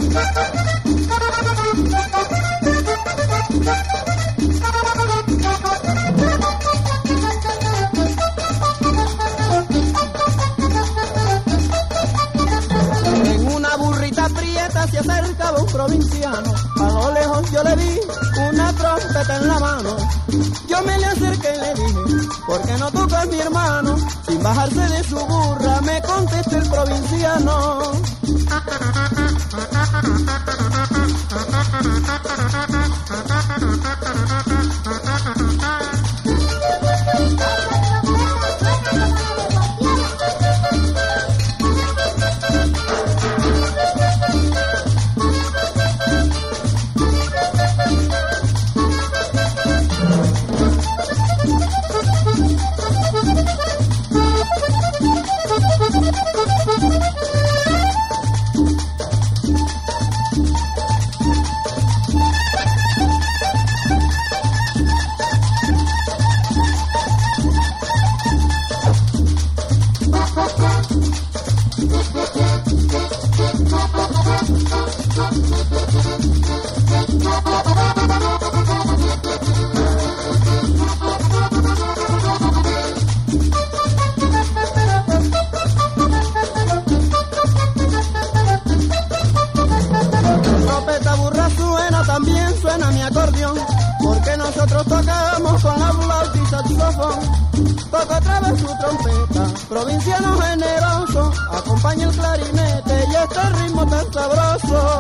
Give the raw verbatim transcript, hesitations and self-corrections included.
Se acercaba un provinciano, a lo lejos yo le vi una trompeta en la mano. Yo me le acerqué y le dije, ¿por qué no tocas mi hermano? Sin bajarse de su burra me contestó el provinciano. También suena mi acordeón, porque nosotros tocamos con la flauta y saxofón. Toca otra vez su trompeta, provinciano generoso, acompaña el clarinete y este ritmo tan sabroso.